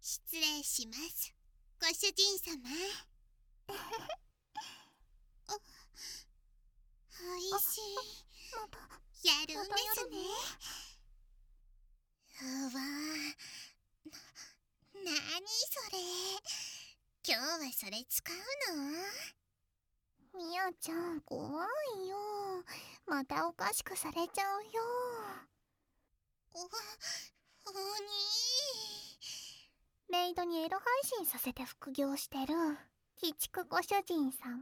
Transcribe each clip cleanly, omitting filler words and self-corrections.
失礼します、ご主人様。おいしい。やるんですね。うわー、なにそれ。今日はそれ使うの？ みやちゃん、怖いよ。またおかしくされちゃうよ。 おにメイドにエロ配信させて副業してる鬼畜ご主人様。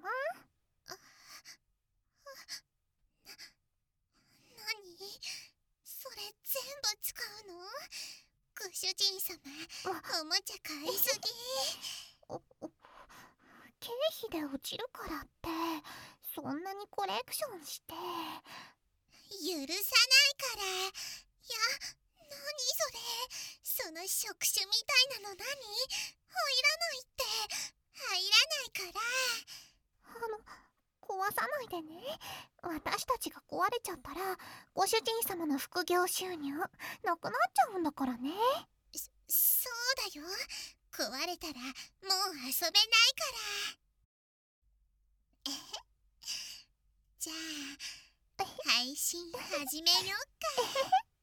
なにそれ全部使うの？ご主人様、おもちゃ買いすぎ。 経費で落ちるからってそんなにコレクションして。 許さないから。いや、なにそれ。その触手みたいなの何？入らないって。入らないから。 壊さないでね。私たちが壊れちゃったらご主人様の副業収入なくなっちゃうんだからね。 そうだよ。壊れたらもう遊べないから。じゃあ配信始めよっか。